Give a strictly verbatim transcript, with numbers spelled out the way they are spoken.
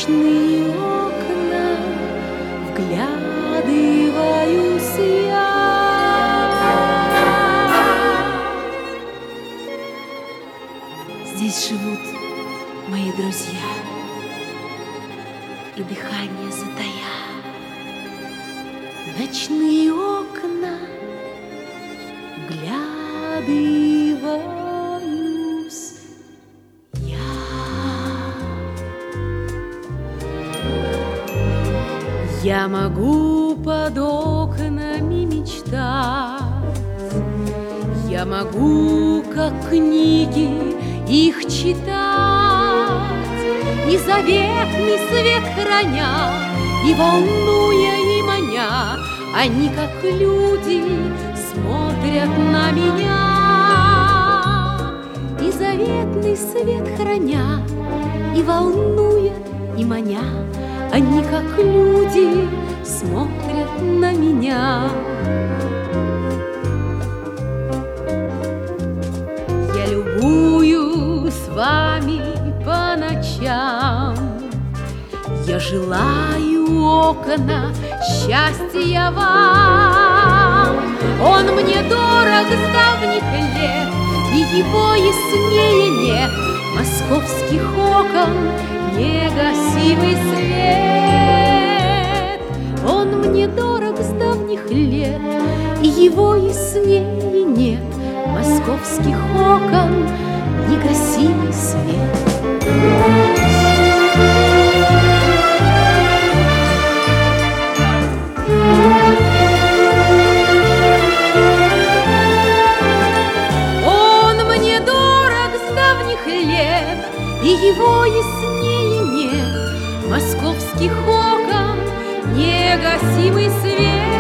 ночные окна вглядываюсь я. Здесь живут мои друзья, и дыхание затая. Ночные окна вглядываюсь я. Я могу под окнами мечтать, я могу, как книги, их читать, и заветный свет храня, и волнуя, и маня, они, как люди, смотрят на меня. И заветный свет храня, и волнуя, и маня, они, как люди, смотрят на меня. Я любую с вами по ночам, я желаю окна счастья вам. Он мне дорог с давних лет, и его яснее нет московских окон негасимый свет. Он мне дорог с давних лет, и его яснее нет московских окон негасимый свет. Он мне дорог с давних лет, и его яснее нет московских окон негасимый свет.